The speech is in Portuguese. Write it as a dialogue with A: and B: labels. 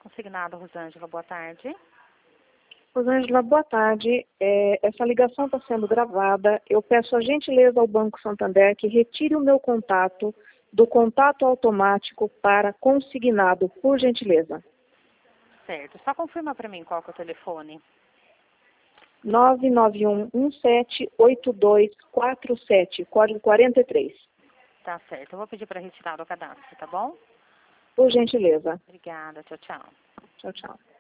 A: Consignado, Rosângela, boa tarde.
B: Rosângela, boa tarde. Essa ligação está sendo gravada. Eu peço a gentileza ao Banco Santander que retire o meu contato do contato automático para consignado, por gentileza.
A: Certo. Só confirma para mim qual que é o telefone.
B: 991178247, código 43.
A: Tá certo. Eu vou pedir para retirar do cadastro, tá bom?
B: Por gentileza.
A: Obrigada. Tchau, tchau.
B: Tchau, tchau.